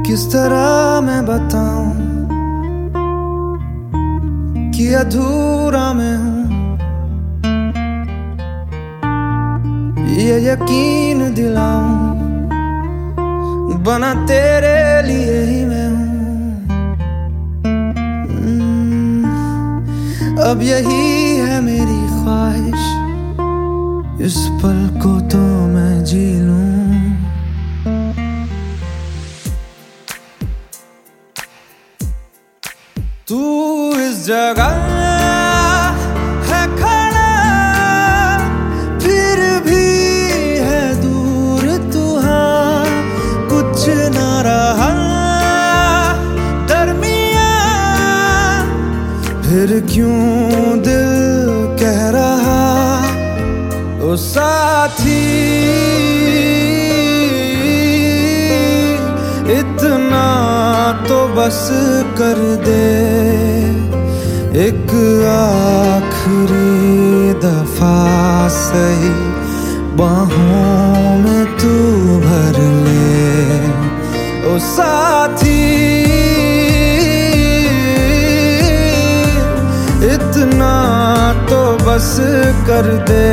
किस तरह मैं बताऊं कि अधूरा मैं हूं। ये यकीन दिलाऊं बना तेरे लिए ही मैं हूं। अब यही है मेरी ख्वाहिश, इस पल को तो मैं जी लूं। तू इस जगह है खड़ा, फिर भी है दूर तू, हाँ कुछ ना रहा दरमिया। फिर क्यों दिल कह रहा ओ साथी, इतना तो बस कर दे, एक आखिरी दफा सही बाहों में तू भर ले ओ साथी। इतना तो बस कर दे,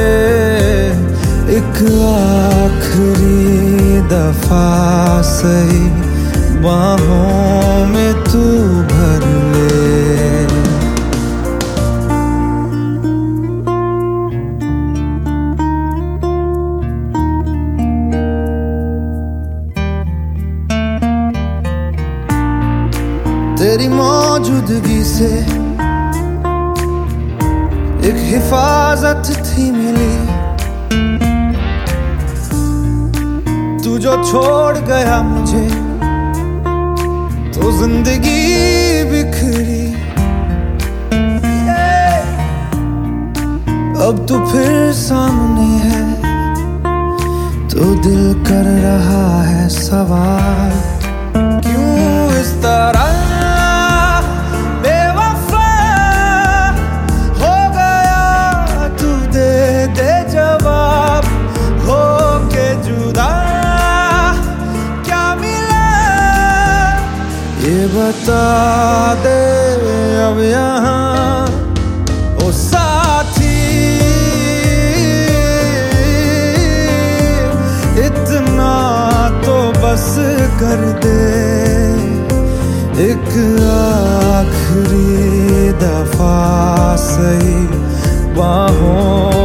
एक आखिरी दफा सही बाहों में तू भर ले। तेरी मौजूदगी से एक हिफाजत थी मिली, तू जो छोड़ गया मुझे तो जिंदगी बिखरी। अब तू फिर सामने है तो दिल कर रहा है सवाल, क्यों इस तरह बेवफा हो गया। तू दे दे जवाब, हो के जुदा क्या मिला ये बता दे अब यहाँ ओ साथी। इतना तो बस कर दे, एक आखिरी दफा सही बाहों